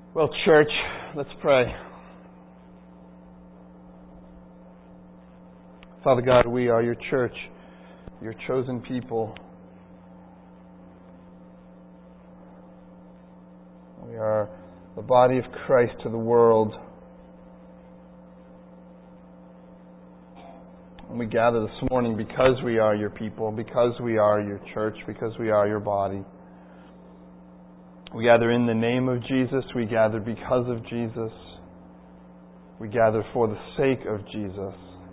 Well, church, let's pray. Father God, we are your church, your chosen people. We are the body of Christ to the world. And we gather this morning because we are your people, because we are your church, because we are your body. We gather in the name of Jesus. We gather because of Jesus. We gather for the sake of Jesus.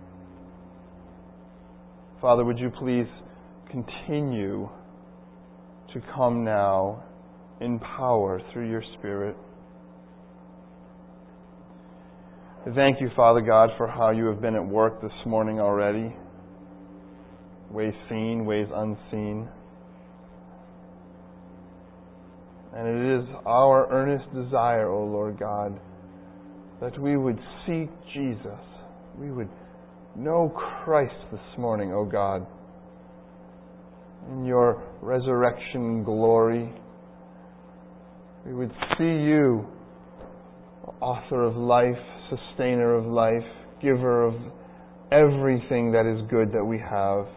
Father, would you please continue to come now in power through your Spirit. I thank you, Father God, for how you have been at work this morning already. Ways seen, ways unseen. And it is our earnest desire, O Lord God, that we would seek Jesus. We would know Christ this morning, O God, in your resurrection glory. We would see you, author of life, sustainer of life, giver of everything that is good that we have.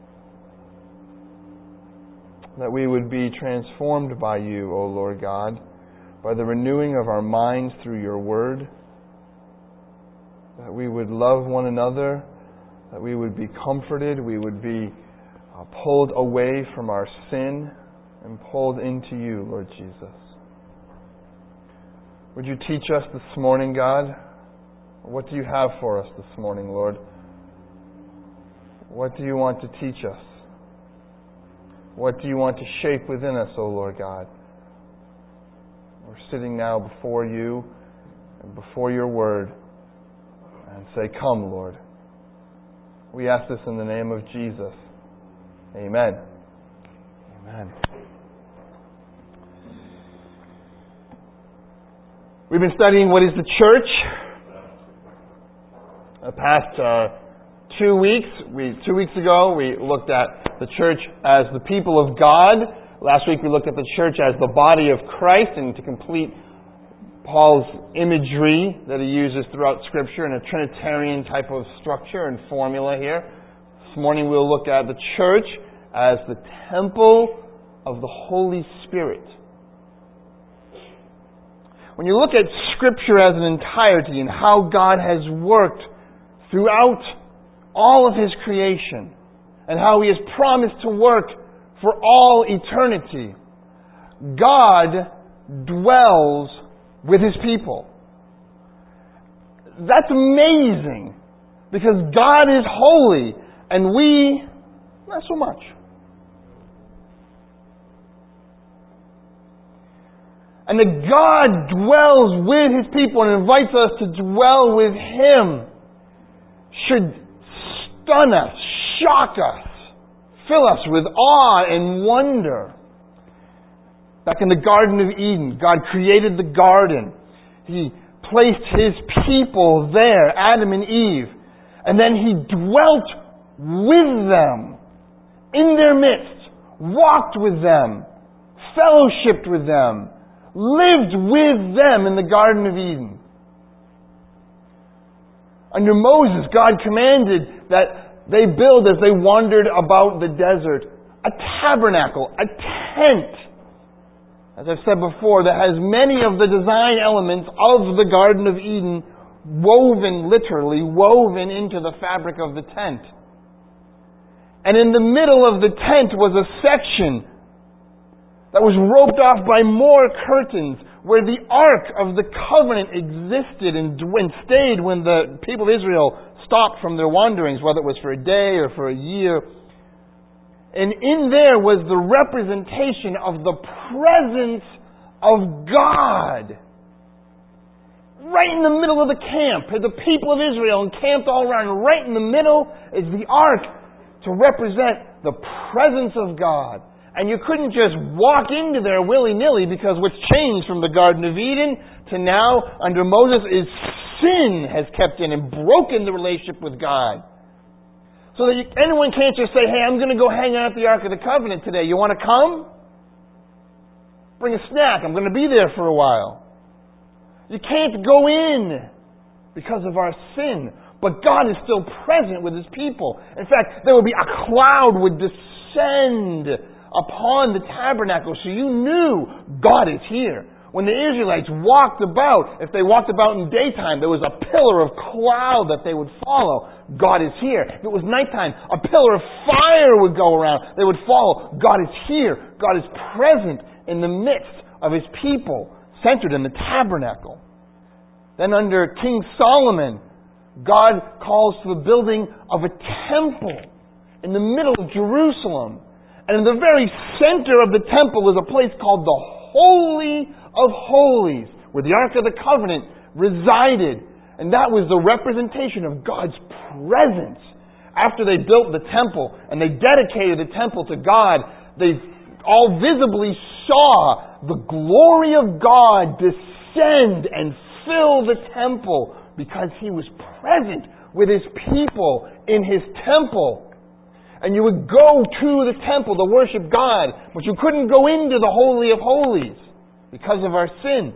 That we would be transformed by you, O Lord God, by the renewing of our minds through your word. That we would love one another, that we would be comforted, we would be pulled away from our sin and pulled into you, Lord Jesus. Would you teach us this morning, God? What do you have for us this morning, Lord? What do you want to teach us? What do you want to shape within us, O Lord God? We're sitting now before you and before your word and say, come, Lord. We ask this in the name of Jesus. Amen. Amen. We've been studying what is the church. The past 2 weeks. 2 weeks ago, we looked at the church as the people of God. Last week, we looked at the church as the body of Christ, and to complete Paul's imagery that he uses throughout Scripture in a Trinitarian type of structure and formula here. This morning, we'll look at the church as the temple of the Holy Spirit. When you look at Scripture as an entirety and how God has worked throughout all of His creation and how He has promised to work for all eternity, God dwells with His people. That's amazing because God is holy and we, not so much. And that God dwells with His people and invites us to dwell with Him should stun us, shock us, fill us with awe and wonder. Back in the Garden of Eden, God created the garden. He placed His people there, Adam and Eve. And then He dwelt with them, in their midst, walked with them, fellowshiped with them, lived with them in the Garden of Eden. Under Moses, God commanded that they build, as they wandered about the desert, a tabernacle, a tent, as I've said before, that has many of the design elements of the Garden of Eden literally woven into the fabric of the tent. And in the middle of the tent was a section that was roped off by more curtains, where the Ark of the Covenant existed and stayed when the people of Israel stopped from their wanderings, whether it was for a day or for a year. And in there was the representation of the presence of God. Right in the middle of the camp, the people of Israel encamped all around. Right in the middle is the Ark to represent the presence of God. And you couldn't just walk into there willy-nilly, because what's changed from the Garden of Eden to now under Moses is sin has kept in and broken the relationship with God. So that anyone can't just say, hey, I'm going to go hang out at the Ark of the Covenant today. You want to come? Bring a snack. I'm going to be there for a while. You can't go in because of our sin. But God is still present with His people. In fact, there would be a cloud would descend upon the tabernacle, so you knew God is here. When the Israelites walked about, if they walked about in daytime, there was a pillar of cloud that they would follow. God is here. If it was nighttime, a pillar of fire would go around. They would follow. God is here. God is present in the midst of His people, centered in the tabernacle. Then under King Solomon, God calls for the building of a temple in the middle of Jerusalem. And in the very center of the temple is a place called the Holy of Holies, where the Ark of the Covenant resided. And that was the representation of God's presence. After they built the temple and they dedicated the temple to God, they all visibly saw the glory of God descend and fill the temple because He was present with His people in His temple. And you would go to the temple to worship God, but you couldn't go into the Holy of Holies because of our sin.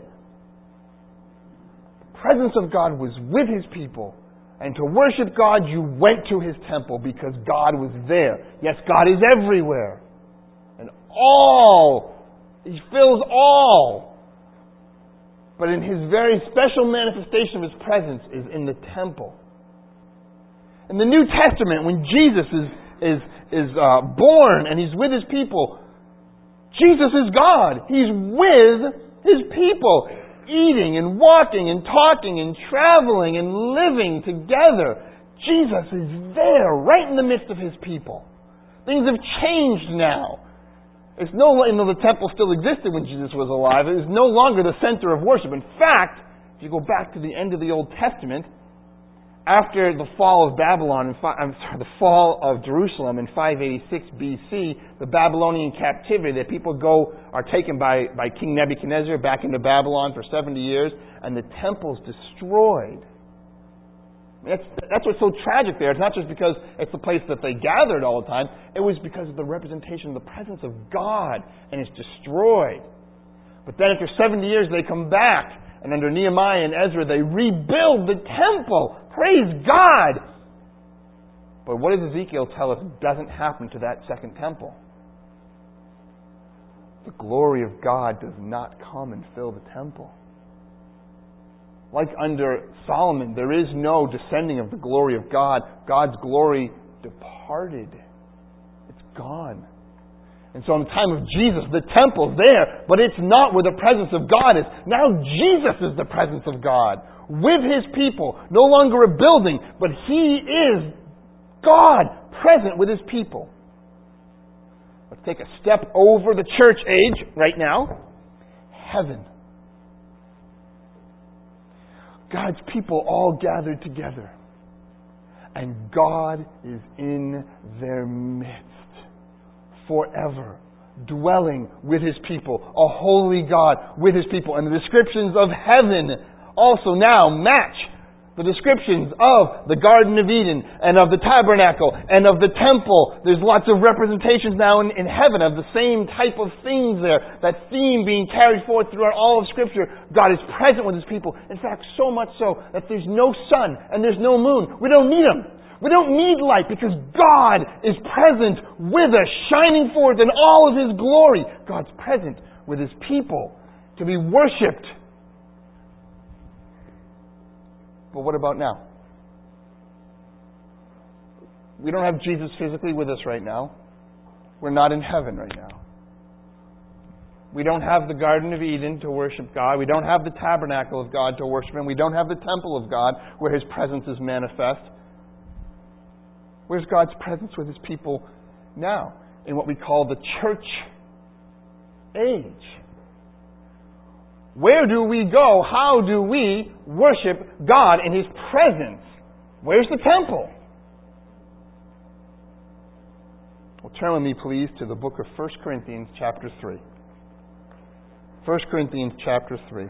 The presence of God was with His people. And to worship God, you went to His temple because God was there. Yes, God is everywhere. And He fills all. But in His very special manifestation of His presence is in the temple. In the New Testament, when Jesus is born and He's with His people, Jesus is God. He's with His people, eating and walking and talking and traveling and living together. Jesus is there, right in the midst of His people. Things have changed now. It's no longer, the temple still existed when Jesus was alive. It is no longer the center of worship. In fact, if you go back to the end of the Old Testament, after the fall of the fall of Jerusalem in 586 BC, the Babylonian captivity, the people are taken by King Nebuchadnezzar back into Babylon for 70 years, and the temple's destroyed. That's what's so tragic there. It's not just because it's the place that they gathered all the time. It was because of the representation of the presence of God, and it's destroyed. But then after 70 years, they come back, and under Nehemiah and Ezra, they rebuild the temple. Praise God! But what does Ezekiel tell us doesn't happen to that second temple? The glory of God does not come and fill the temple. Like under Solomon, there is no descending of the glory of God. God's glory departed. It's gone. And so in the time of Jesus, the temple's there, but it's not where the presence of God is. Now Jesus is the presence of God with His people. No longer a building, but He is God present with His people. Let's take a step over the church age right now. Heaven. God's people all gathered together. And God is in their midst forever, dwelling with His people. A holy God with His people. And the descriptions of heaven also now match the descriptions of the Garden of Eden and of the tabernacle and of the temple. There's lots of representations now in heaven of the same type of things there. That theme being carried forth throughout all of Scripture. God is present with His people. In fact, so much so that there's no sun and there's no moon. We don't need them. We don't need light because God is present with us, shining forth in all of His glory. God's present with His people to be worshipped. But what about now? We don't have Jesus physically with us right now. We're not in heaven right now. We don't have the Garden of Eden to worship God. We don't have the tabernacle of God to worship Him. We don't have the temple of God where His presence is manifest. Where's God's presence with His people now? In what we call the church age. Where do we go? How do we worship God in His presence? Where's the temple? Well, turn with me, please, to the book of 1 Corinthians chapter 3. 1 Corinthians chapter 3.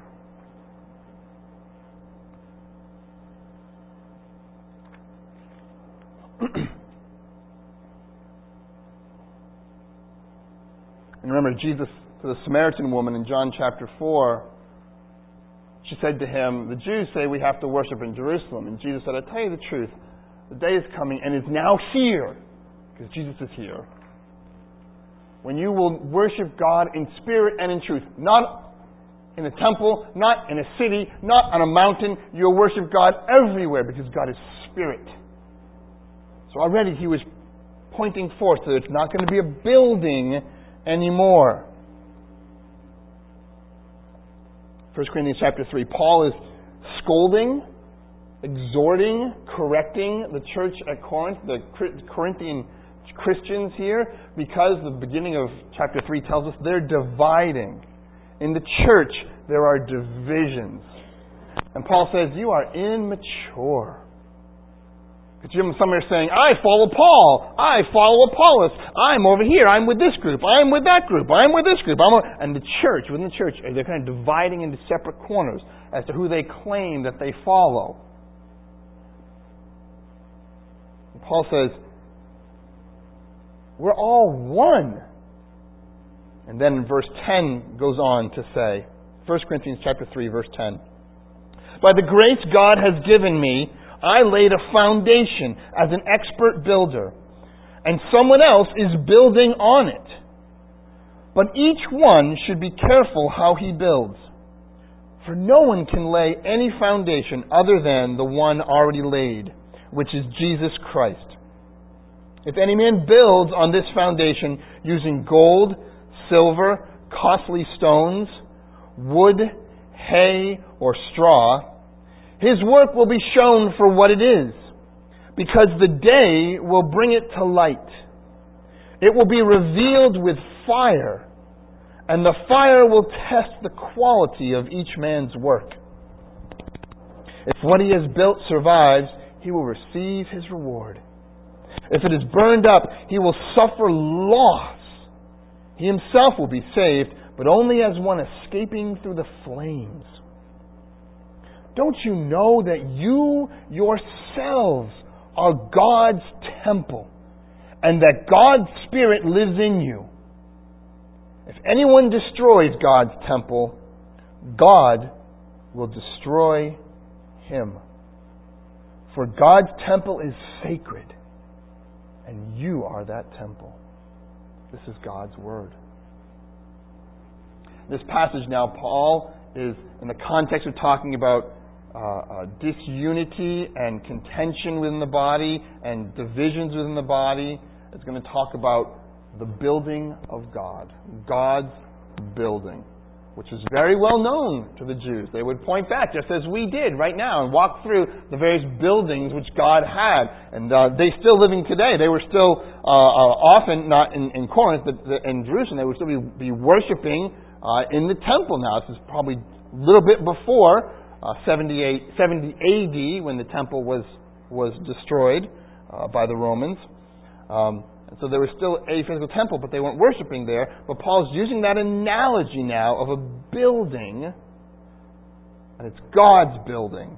And remember, Jesus, to the Samaritan woman in John chapter 4, she said to him, the Jews say we have to worship in Jerusalem. And Jesus said, I tell you the truth, the day is coming and is now here, because Jesus is here, when you will worship God in spirit and in truth. Not in a temple, not in a city, not on a mountain. You'll worship God everywhere, because God is spirit. So already he was pointing forth that it's not going to be a building anymore. 1 Corinthians chapter 3, Paul is scolding, exhorting, correcting the church at Corinth, the Corinthian Christians here, because the beginning of chapter 3 tells us they're dividing. In the church, there are divisions. And Paul says, you are immature. Because some are saying, I follow Paul. I follow Apollos. I'm over here. I'm with this group. I'm with that group. I'm with this group. And the church, within the church, they're kind of dividing into separate corners as to who they claim that they follow. And Paul says, we're all one. And then verse 10 goes on to say, 1 Corinthians chapter 3, verse 10. By the grace God has given me, I laid a foundation as an expert builder, and someone else is building on it. But each one should be careful how he builds. For no one can lay any foundation other than the one already laid, which is Jesus Christ. If any man builds on this foundation using gold, silver, costly stones, wood, hay, or straw, his work will be shown for what it is, because the day will bring it to light. It will be revealed with fire, and the fire will test the quality of each man's work. If what he has built survives, he will receive his reward. If it is burned up, he will suffer loss. He himself will be saved, but only as one escaping through the flames. Don't you know that you yourselves are God's temple, and that God's Spirit lives in you? If anyone destroys God's temple, God will destroy him. For God's temple is sacred, and you are that temple. This is God's Word. This passage now, Paul is, in the context of talking about disunity and contention within the body and divisions within the body, is going to talk about the building of God. God's building, which is very well known to the Jews. They would point back, just as we did right now, and walk through the various buildings which God had. And they still living today. They were still often, not in Corinth, but in Jerusalem, they would still be worshiping in the temple now. This is probably a little bit before 70 AD, when the temple was destroyed by the Romans. So there was still a physical temple, but they weren't worshiping there. But Paul's using that analogy now of a building, and it's God's building.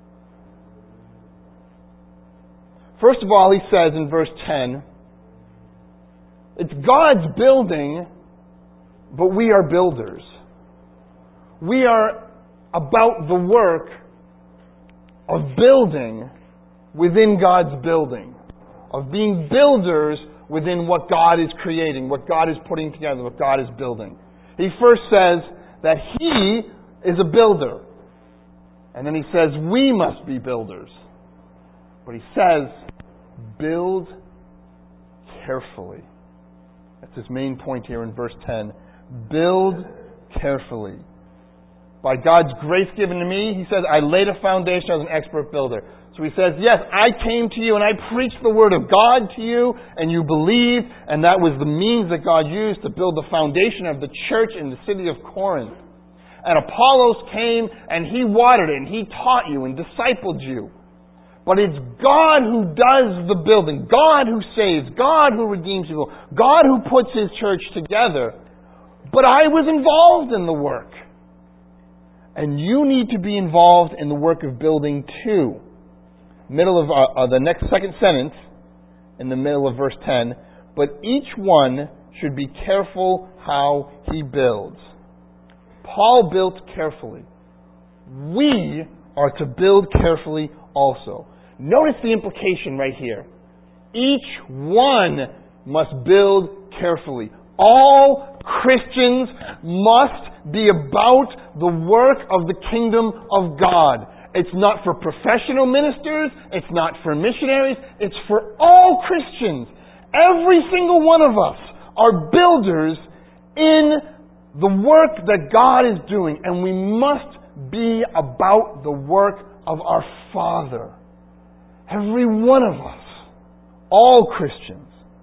First of all, he says in verse 10, it's God's building, but we are builders. We are about the work of building within God's building, of being builders within what God is creating, what God is putting together, what God is building. He first says that He is a builder. And then He says we must be builders. But He says, build carefully. That's His main point here in verse 10. Build carefully. By God's grace given to me, He says, I laid a foundation as an expert builder. So He says, yes, I came to you and I preached the Word of God to you, and you believed, and that was the means that God used to build the foundation of the church in the city of Corinth. And Apollos came and he watered it, and he taught you and discipled you. But it's God who does the building, God who saves, God who redeems people, God who puts His church together. But I was involved in the work. And you need to be involved in the work of building too. Middle of the next second sentence, in the middle of verse 10, but each one should be careful how he builds. Paul built carefully. we are to build carefully also. Notice the implication right here. Each one must build carefully. All Christians must be about the work of the kingdom of God. It's not for professional ministers. It's not for missionaries. It's for all Christians. Every single one of us are builders in the work that God is doing. And we must be about the work of our Father. Every one of us. All Christians.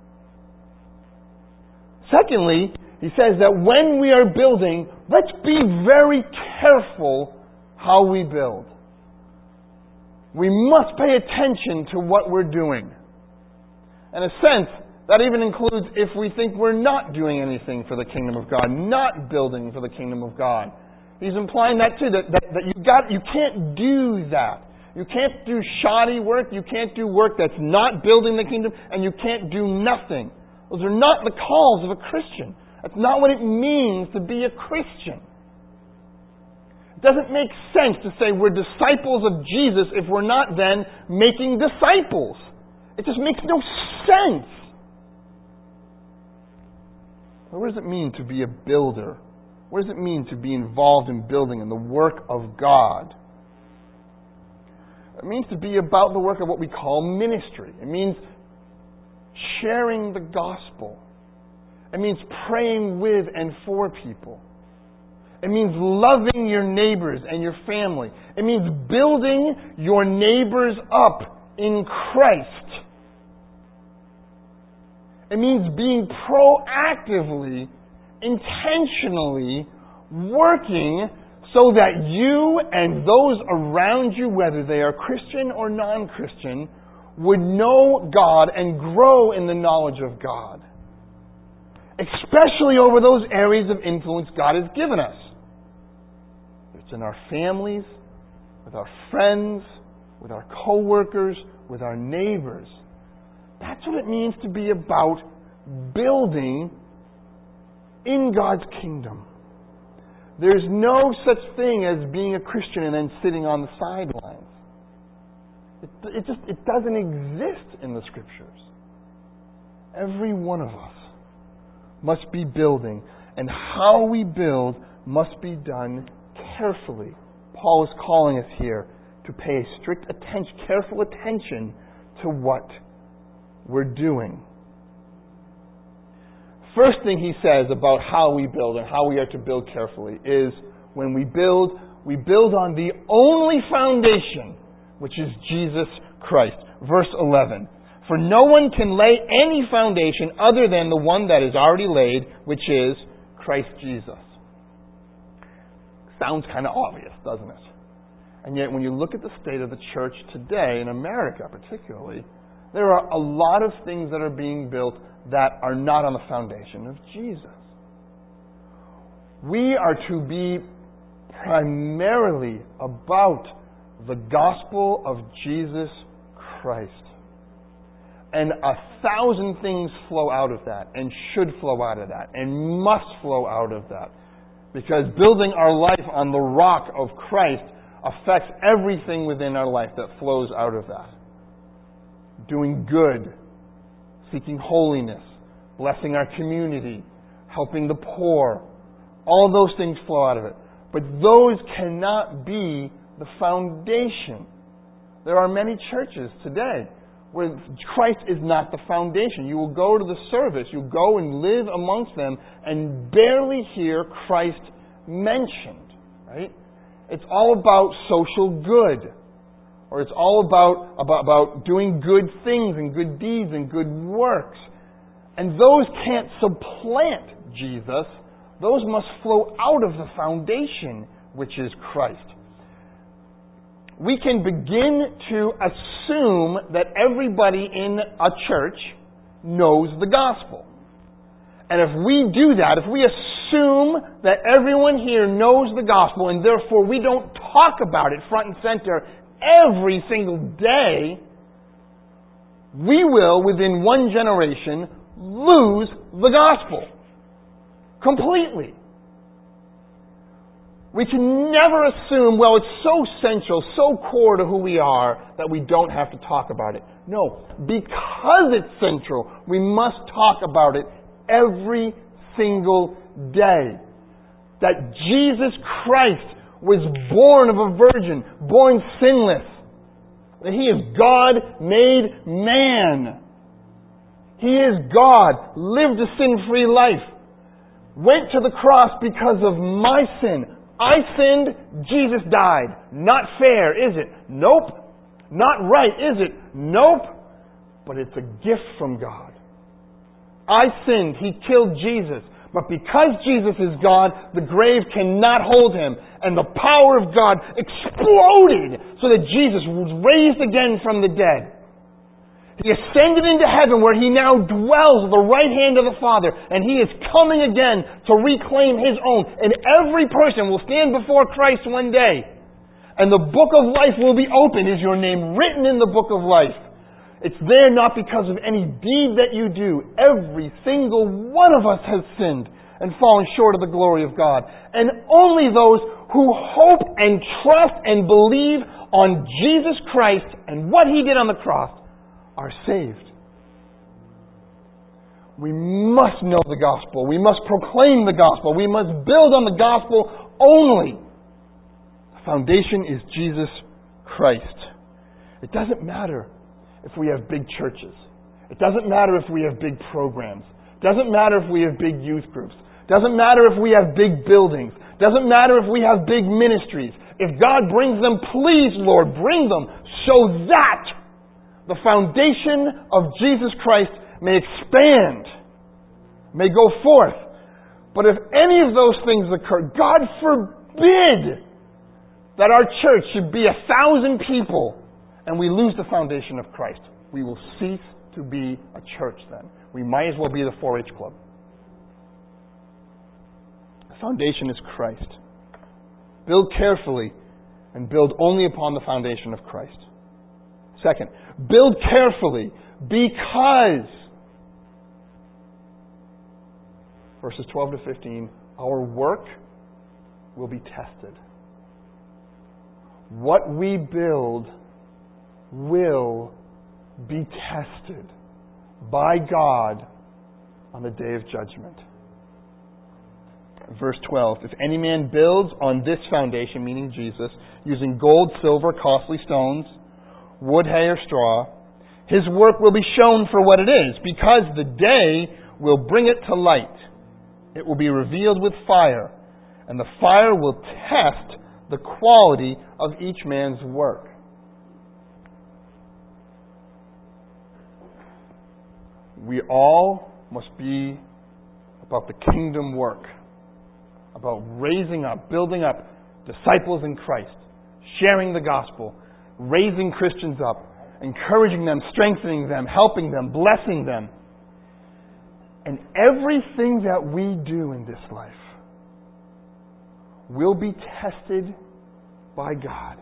Secondly, he says that when we are building, let's be very careful how we build. We must pay attention to what we're doing. In a sense, that even includes if we think we're not doing anything for the kingdom of God, not building for the kingdom of God. He's implying that too, that you can't do that. You can't do shoddy work, you can't do work that's not building the kingdom, and you can't do nothing. Those are not the calls of a Christian. That's not what it means to be a Christian. It doesn't make sense to say we're disciples of Jesus if we're not then making disciples. It just makes no sense. What does it mean to be a builder? What does it mean to be involved in building in the work of God? It means to be about the work of what we call ministry. It means sharing the gospel. It means praying with and for people. It means loving your neighbors and your family. It means building your neighbors up in Christ. It means being proactively, intentionally working so that you and those around you, whether they are Christian or non-Christian, would know God and grow in the knowledge of God. Especially over those areas of influence God has given us. It's in our families, with our friends, with our co-workers, with our neighbors. That's what it means to be about building in God's kingdom. There's no such thing as being a Christian and then sitting on the sidelines. It doesn't exist in the Scriptures. Every one of us must be building, and how we build must be done carefully. Paul is calling us here to pay careful attention to what we're doing. First thing he says about how we build and how we are to build carefully is when we build on the only foundation, which is Jesus Christ. Verse 11. For no one can lay any foundation other than the one that is already laid, which is Christ Jesus. Sounds kind of obvious, doesn't it? And yet when you look at the state of the church today, in America particularly, there are a lot of things that are being built that are not on the foundation of Jesus. We are to be primarily about the gospel of Jesus Christ. And 1,000 things flow out of that, and should flow out of that, and must flow out of that. Because building our life on the rock of Christ affects everything within our life that flows out of that. Doing good, seeking holiness, blessing our community, helping the poor. All those things flow out of it. But those cannot be the foundation. There are many churches today where Christ is not the foundation. You will go to the service, you go and live amongst them and barely hear Christ mentioned. Right? It's all about social good. Or it's all about doing good things and good deeds and good works. And those can't supplant Jesus. Those must flow out of the foundation, which is Christ. We can begin to assume that everybody in a church knows the gospel. And if we do that, if we assume that everyone here knows the gospel and therefore we don't talk about it front and center every single day, we will, within one generation, lose the gospel completely. We can never assume, well, it's so central, so core to who we are, that we don't have to talk about it. No, because it's central, we must talk about it every single day. That Jesus Christ was born of a virgin, born sinless. That He is God made man. He is God, lived a sin-free life, went to the cross because of my sin. I sinned, Jesus died. Not fair, is it? Nope. Not right, is it? Nope. But it's a gift from God. I sinned, He killed Jesus. But because Jesus is God, the grave cannot hold Him. And the power of God exploded so that Jesus was raised again from the dead. He ascended into heaven where He now dwells at the right hand of the Father. And He is coming again to reclaim His own. And every person will stand before Christ one day. And the book of life will be opened. Is your name written in the book of life? It's there not because of any deed that you do. Every single one of us has sinned and fallen short of the glory of God. And only those who hope and trust and believe on Jesus Christ and what He did on the cross are saved. We must know the gospel. We must proclaim the gospel. We must build on the gospel only. The foundation is Jesus Christ. It doesn't matter if we have big churches. It doesn't matter if we have big programs. It doesn't matter if we have big youth groups. It doesn't matter if we have big buildings. It doesn't matter if we have big ministries. If God brings them, please, Lord, bring them so that the foundation of Jesus Christ may expand, may go forth. But if any of those things occur, God forbid that our church should be 1,000 people and we lose the foundation of Christ. We will cease to be a church then. We might as well be the 4-H club. The foundation is Christ. Build carefully and build only upon the foundation of Christ. Second, build carefully because, verses 12 to 15, our work will be tested. What we build will be tested by God on the day of judgment. Verse 12, if any man builds on this foundation, meaning Jesus, using gold, silver, costly stones, wood, hay, or straw, his work will be shown for what it is, because the day will bring it to light. It will be revealed with fire, and the fire will test the quality of each man's work. We all must be about the kingdom work, about raising up, building up disciples in Christ, sharing the gospel, raising Christians up, encouraging them, strengthening them, helping them, blessing them. And everything that we do in this life will be tested by God.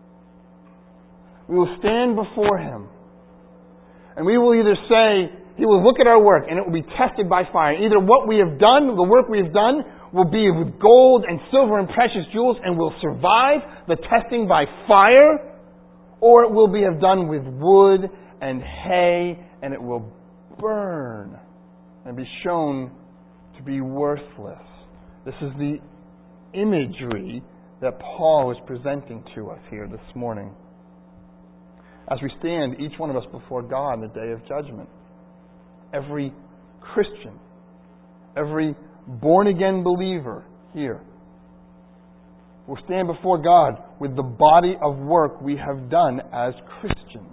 We will stand before Him, and we will either say, He will look at our work and it will be tested by fire. Either what we have done, the work we have done, will be with gold and silver and precious jewels and will survive the testing by fire, or it will be done with wood and hay and it will burn and be shown to be worthless. This is the imagery that Paul is presenting to us here this morning. As we stand, each one of us before God in the day of judgment, every Christian, every born-again believer here will stand before God with the body of work we have done as Christians.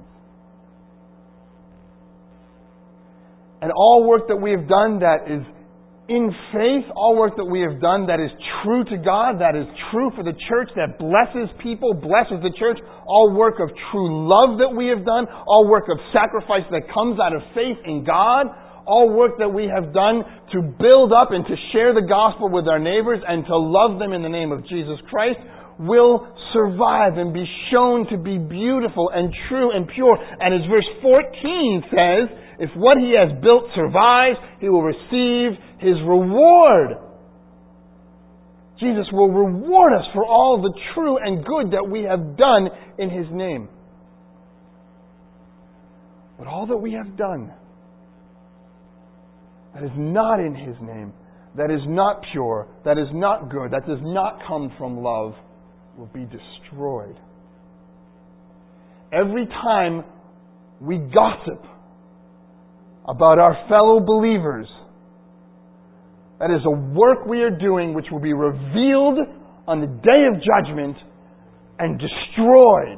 And all work that we have done that is in faith, all work that we have done that is true to God, that is true for the church, that blesses people, blesses the church, all work of true love that we have done, all work of sacrifice that comes out of faith in God, all work that we have done to build up and to share the gospel with our neighbors and to love them in the name of Jesus Christ will survive and be shown to be beautiful and true and pure. And as verse 14 says, if what he has built survives, he will receive his reward. Jesus will reward us for all the true and good that we have done in His name. But all that we have done that is not in His name, that is not pure, that is not good, that does not come from love, will be destroyed. Every time we gossip about our fellow believers, that is a work we are doing which will be revealed on the day of judgment and destroyed.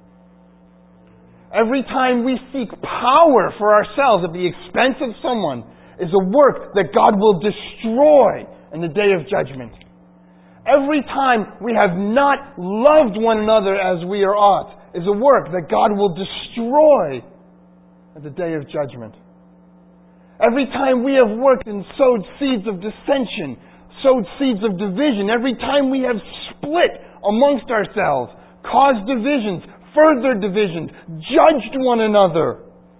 Every time we seek power for ourselves at the expense of someone is a work that God will destroy in the day of judgment. Every time we have not loved one another as we are ought is a work that God will destroy at the day of judgment. Every time we have worked and sowed seeds of dissension, sowed seeds of division, every time we have split amongst ourselves, caused divisions, further divisions, judged one another,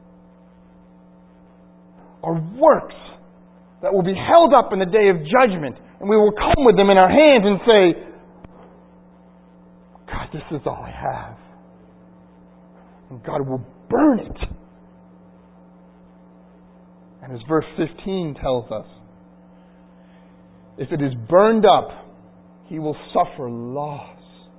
are works that will be held up in the day of judgment, and we will come with them in our hands and say, God, this is all I have. And God will burn it. And as verse 15 tells us, if it is burned up, he will suffer loss.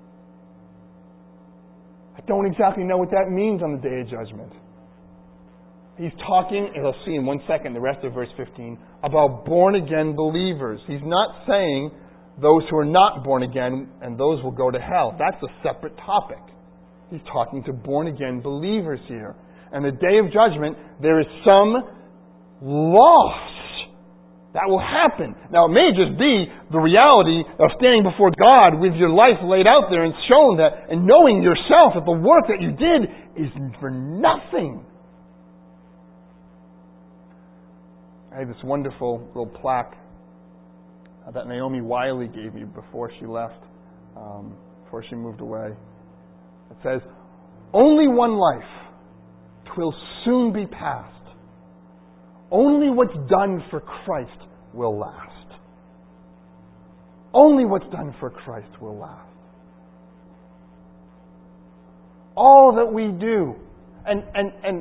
I don't exactly know what that means on the day of judgment. He's talking, as I'll see in 1 second, the rest of verse 15, about born-again believers. He's not saying those who are not born again and those will go to hell. That's a separate topic. He's talking to born-again believers here. And the day of judgment, there is some loss that will happen. Now, it may just be the reality of standing before God with your life laid out there and shown that, and knowing yourself that the work that you did is for nothing. I have this wonderful little plaque that Naomi Wiley gave me before she left, before she moved away. It says, "Only one life, 'twill soon be past. Only what's done for Christ will last." Only what's done for Christ will last. All that we do, and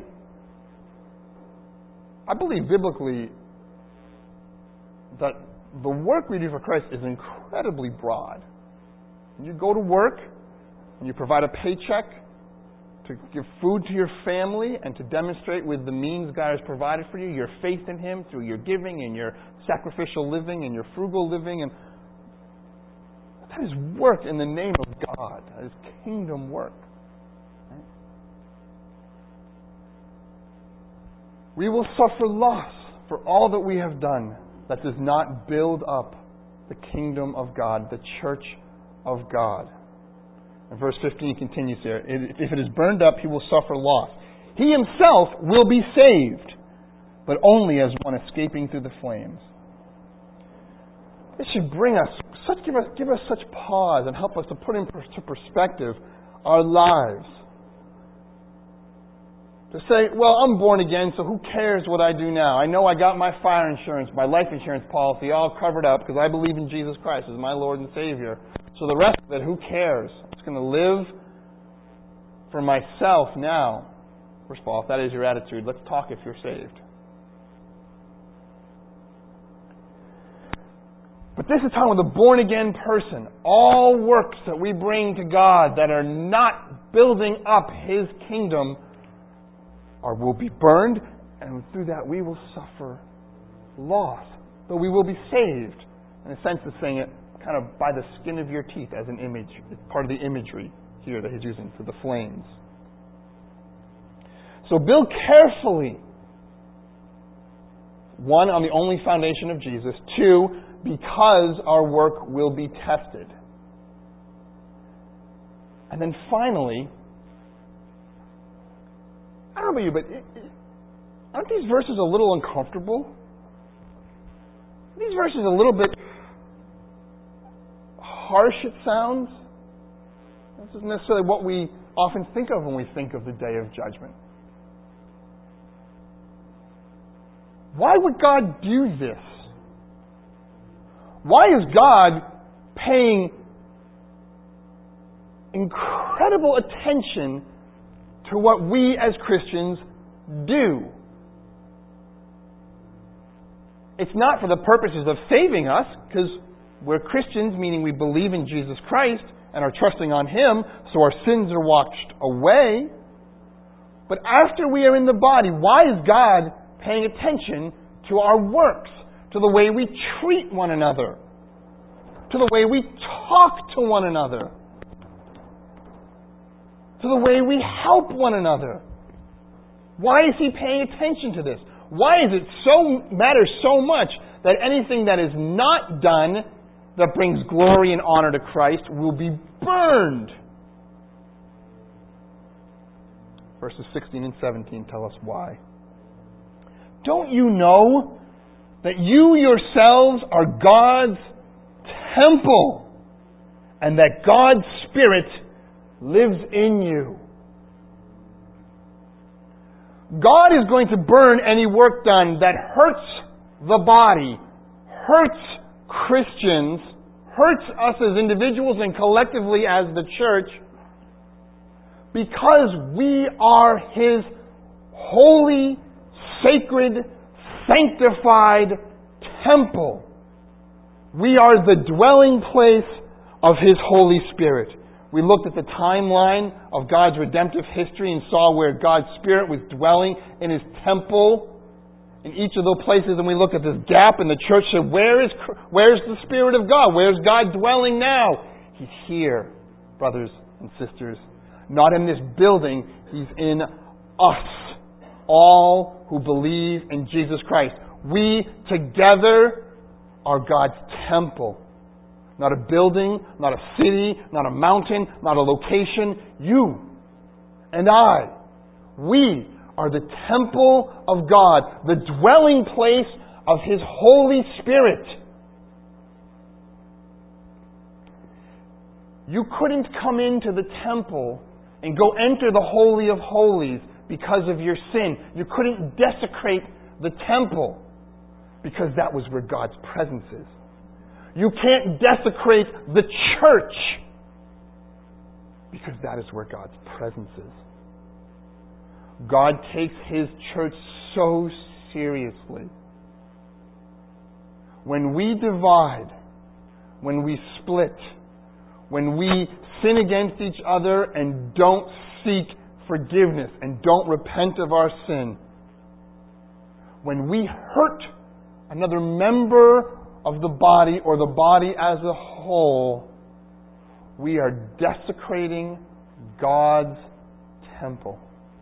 I believe biblically that the work we do for Christ is incredibly broad. When you go to work and you provide a paycheck to give food to your family and to demonstrate with the means God has provided for you your faith in Him through your giving and your sacrificial living and your frugal living, and that is work in the name of God. That is kingdom work. Right? We will suffer loss for all that we have done that does not build up the kingdom of God, the church of God. And verse 15 continues here. If it is burned up, he will suffer loss. He himself will be saved, but only as one escaping through the flames. This should bring us, give us such pause and help us to put into perspective our lives. To say, well, I'm born again, so who cares what I do now? I know I got my fire insurance, my life insurance policy all covered up because I believe in Jesus Christ as my Lord and Savior. So the rest of it, who cares? I'm just going to live for myself now. First of all, if that is your attitude, let's talk if you're saved. But this is talking with a born-again person. All works that we bring to God that are not building up His kingdom will be burned, and through that we will suffer loss. But we will be saved. In a sense, it's saying it kind of by the skin of your teeth as an image. It's part of the imagery here that he's using for the flames. So build carefully. 1, on the only foundation of Jesus. 2, because our work will be tested. And then finally, I don't know about you, but aren't these verses a little uncomfortable? These verses a little bit harsh, it sounds. This isn't necessarily what we often think of when we think of the day of judgment. Why would God do this? Why is God paying incredible attention to what we as Christians do. It's not for the purposes of saving us, because we're Christians, meaning we believe in Jesus Christ and are trusting on Him, so our sins are washed away. But after we are in the body, why is God paying attention to our works, to the way we treat one another, to the way we talk to one another, to the way we help one another? Why is He paying attention to this? Why is it matters so much that anything that is not done that brings glory and honor to Christ will be burned? Verses 16 and 17 tell us why. Don't you know that you yourselves are God's temple, and that God's Spirit lives in you? God is going to burn any work done that hurts the body, hurts Christians, hurts us as individuals and collectively as the church, because we are His holy, sacred, sanctified temple. We are the dwelling place of His Holy Spirit. We looked at the timeline of God's redemptive history and saw where God's Spirit was dwelling in His temple in each of those places. And we looked at this gap in the church. So where's the Spirit of God? Where's God dwelling now? He's here, brothers and sisters. Not in this building. He's in us, all who believe in Jesus Christ. We together are God's temple. Not a building, not a city, not a mountain, not a location. You and I, we are the temple of God, the dwelling place of His Holy Spirit. You couldn't come into the temple and go enter the Holy of Holies because of your sin. You couldn't desecrate the temple because that was where God's presence is. You can't desecrate the church because that is where God's presence is. God takes His church so seriously. When we divide, when we split, when we sin against each other and don't seek forgiveness and don't repent of our sin, when we hurt another member of the body or the body as a whole, we are desecrating God's temple.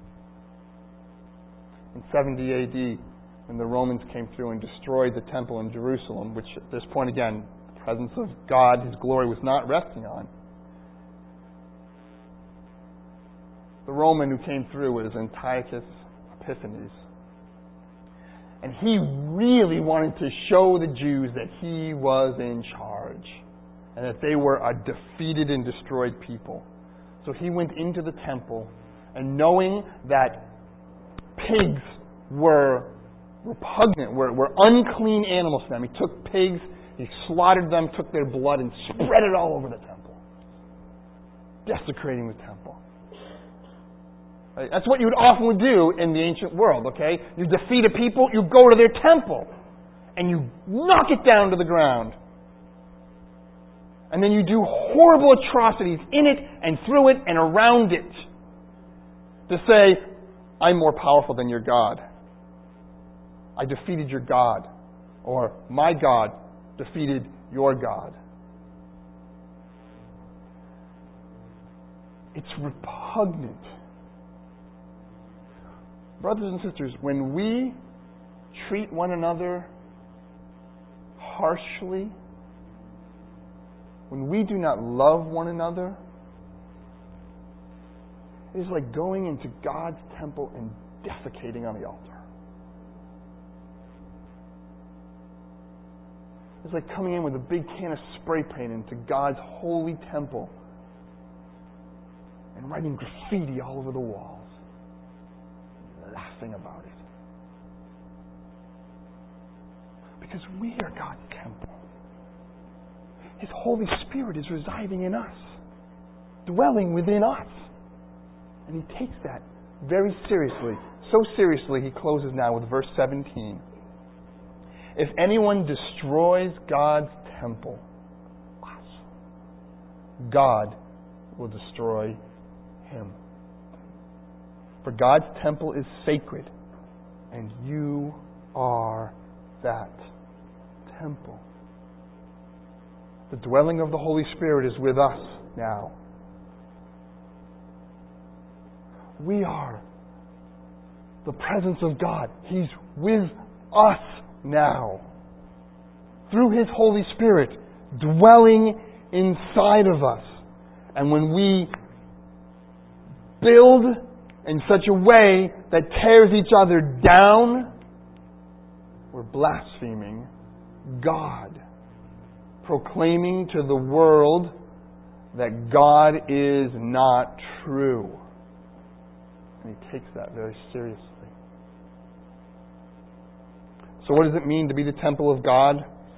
In 70 AD, when the Romans came through and destroyed the temple in Jerusalem, which at this point again, the presence of God, His glory was not resting on. The Roman who came through was Antiochus Epiphanes. And he really wanted to show the Jews that he was in charge and that they were a defeated and destroyed people. So he went into the temple, and knowing that pigs were repugnant, were unclean animals to them, he took pigs, he slaughtered them, took their blood and spread it all over the temple, desecrating the temple. Right? That's what you would often do in the ancient world, okay? You defeat a people, you go to their temple, and you knock it down to the ground. And then you do horrible atrocities in it and through it and around it to say, I'm more powerful than your God. I defeated your God. Or my God defeated your God. It's repugnant. Brothers and sisters, when we treat one another harshly, when we do not love one another, it is like going into God's temple and defecating on the altar. It's like coming in with a big can of spray paint into God's holy temple and writing graffiti all over the walls, laughing about it. Because we are God's temple. His Holy Spirit is residing in us, dwelling within us. And He takes that very seriously. So seriously, He closes now with verse 17. If anyone destroys God's temple, God will destroy him. For God's temple is sacred, and you are that temple. The dwelling of the Holy Spirit is with us now. We are the presence of God. He's with us now. Through His Holy Spirit, dwelling inside of us. And when we build in such a way that tears each other down, we're blaspheming God, proclaiming to the world that God is not true. And He takes that very seriously. So what does it mean to be the temple of God?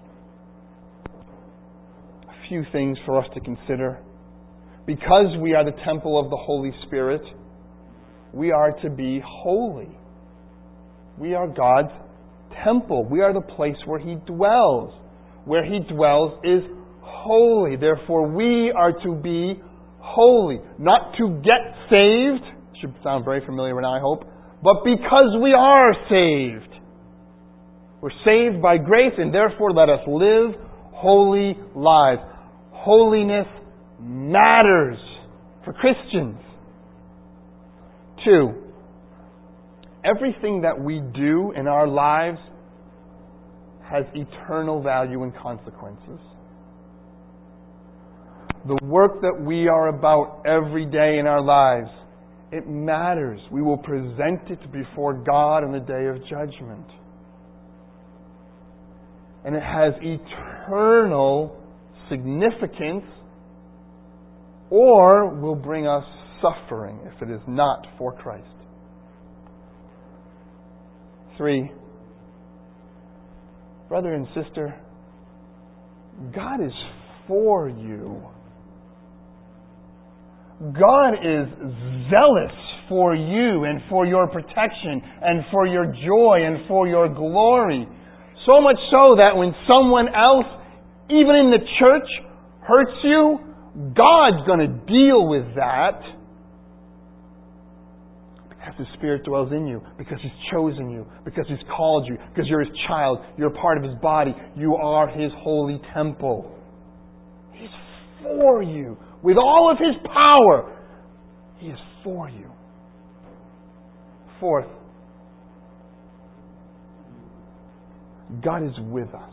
A few things for us to consider. Because we are the temple of the Holy Spirit, we are to be holy. We are God's temple. We are the place where He dwells. Where He dwells is holy. Therefore, we are to be holy. Not to get saved. Should sound very familiar now, I hope. But because we are saved. We're saved by grace, and therefore let us live holy lives. Holiness matters for Christians. 2, everything that we do in our lives has eternal value and consequences. The work that we are about every day in our lives, it matters. We will present it before God on the day of judgment. And it has eternal significance, or will bring us suffering if it is not for Christ. 3, brother and sister, God is for you. God is zealous for you and for your protection and for your joy and for your glory. So much so that when someone else, even in the church, hurts you, God's going to deal with that. Because His Spirit dwells in you. Because He's chosen you. Because He's called you. Because you're His child. You're a part of His body. You are His holy temple. He's for you. With all of His power, He is for you. 4th, God is with us.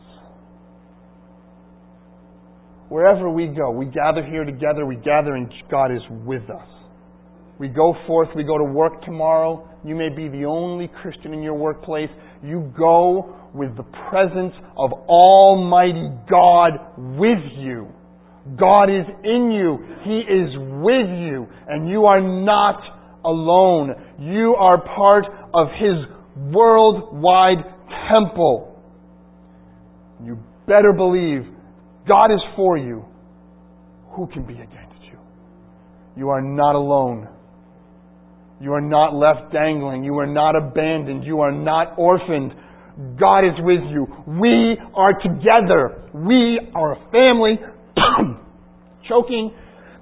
Wherever we go, we gather here together, we gather and God is with us. We go forth, we go to work tomorrow. You may be the only Christian in your workplace. You go with the presence of Almighty God with you. God is in you. He is with you. And you are not alone. You are part of His worldwide temple. You better believe God is for you. Who can be against you? You are not alone. You are not left dangling. You are not abandoned. You are not orphaned. God is with you. We are together. We are a family. Choking.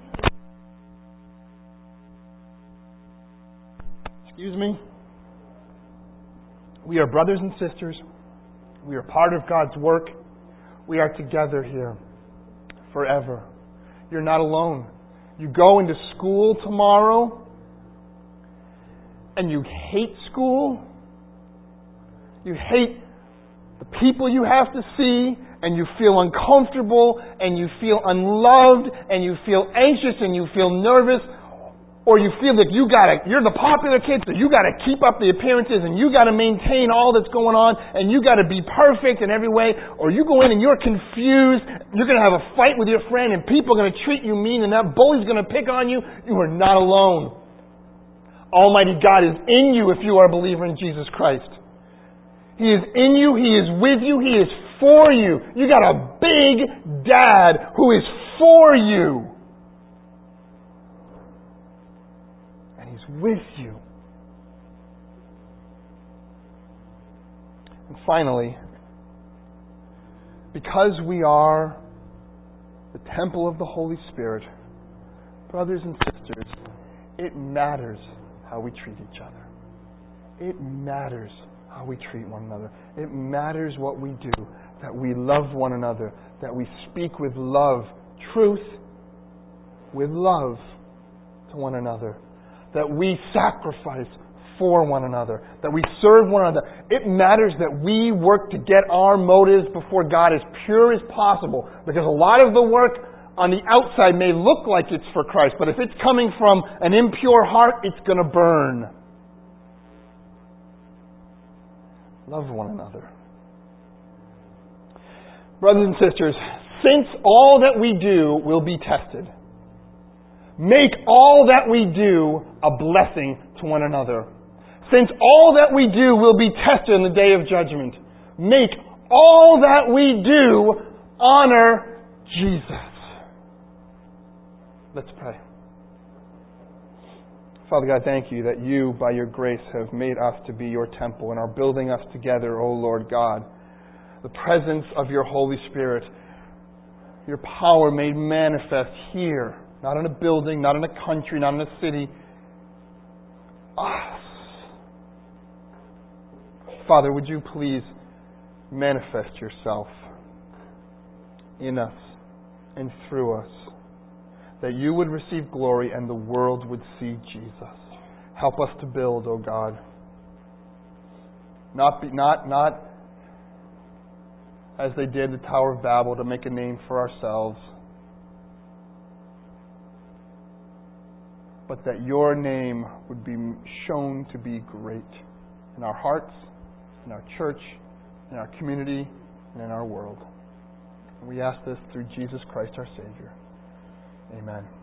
Excuse me. We are brothers and sisters. We are part of God's work. We are together here forever. You're not alone. You go into school tomorrow and you hate school. You hate the people you have to see, and you feel uncomfortable, and you feel unloved, and you feel anxious, and you feel nervous, or you feel that you're the popular kid, so you got to keep up the appearances, and you got to maintain all that's going on, and you got to be perfect in every way, or you go in and you're confused, you're going to have a fight with your friend, and people are going to treat you mean, and that bully's going to pick on you. You are not alone. Almighty God is in you if you are a believer in Jesus Christ. He is in you. He is with you. He is for you. You got a big dad who is for you. And He's with you. And finally, because we are the temple of the Holy Spirit, brothers and sisters, it matters how we treat each other. It matters how we treat one another. It matters what we do, that we love one another, that we speak with love, truth with love to one another, that we sacrifice for one another, that we serve one another. It matters that we work to get our motives before God as pure as possible, because a lot of the work on the outside may look like it's for Christ, but if it's coming from an impure heart, it's going to burn. Love one another. Brothers and sisters, since all that we do will be tested, make all that we do a blessing to one another. Since all that we do will be tested in the day of judgment, make all that we do honor Jesus. Let's pray. Father God, thank you that you, by your grace, have made us to be your temple and are building us together, O Lord God. The presence of your Holy Spirit, your power made manifest here, not in a building, not in a country, not in a city. Us. Father, would you please manifest yourself in us and through us, that you would receive glory and the world would see Jesus. Help us to build, O God. Not as they did the Tower of Babel to make a name for ourselves, but that your name would be shown to be great in our hearts, in our church, in our community, and in our world. And we ask this through Jesus Christ our Savior. Amen.